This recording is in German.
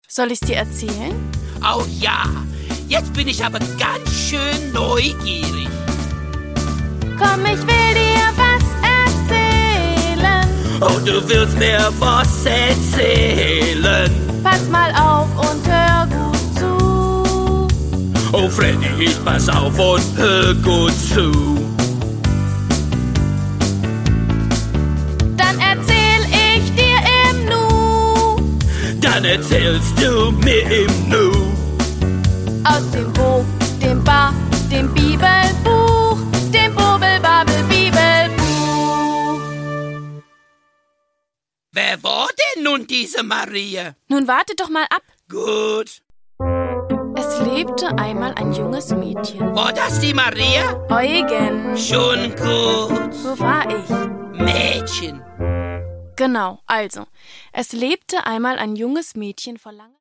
Soll ich's dir erzählen? Oh ja, jetzt bin ich aber ganz schön neugierig. Komm, ich will dir was erzählen. Oh, du willst mir was erzählen? Pass mal auf und hör gut zu. Oh, Freddy, ich pass auf und hör gut zu. Dann erzähl ich dir im Nu. Dann erzählst du mir im Nu. Aus dem Buch, dem Bar, dem Bibelbuch, dem Bobel-Babel-Bibelbuch. Wer war denn nun diese Maria? Nun warte doch mal ab. Gut. Es lebte einmal ein junges Mädchen. War das die Maria? Eugen. Schon gut. Wo war ich? Mädchen. Genau, also. Es lebte einmal ein junges Mädchen vor langer